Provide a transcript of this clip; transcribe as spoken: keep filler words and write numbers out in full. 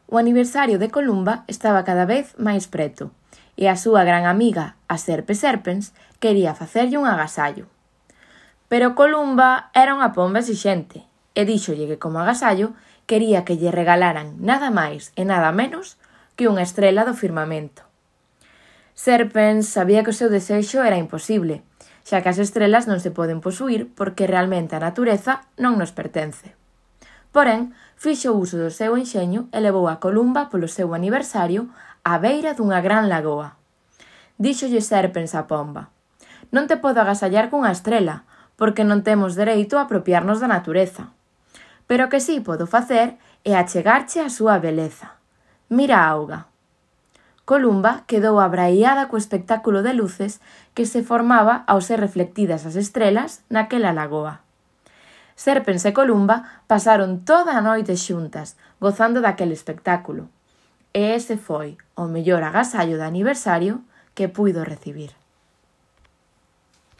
O aniversario de Columba estaba cada vez máis preto, e a súa gran amiga, a Serpe Serpens, quería facerlle un agasallo. Pero Columba era unha pomba exixente, e díxolle que como agasallo quería que lle regalaran nada máis e nada menos que unha estrela do firmamento. Serpens sabía que o seu desexo era imposible, xa que as estrelas non se poden posuir porque realmente a natureza non nos pertence. Porén, fixo uso do seu enxeño e levou a Columba polo seu aniversario á beira dunha gran lagoa. Díxolle Serpens a pomba: «Non te podo agasallar cunha estrela, porque non temos dereito a apropiarnos da natureza. Pero que si podo facer é achegarche a súa beleza. Mira a auga». Columba quedou abraiada co espectáculo de luces que se formaba ao ser reflectidas as estrelas naquela lagoa. Serpens e Columba pasaron toda a noite xuntas, gozando daquele espectáculo. E ese foi o mellor agasallo de aniversario que puido recibir.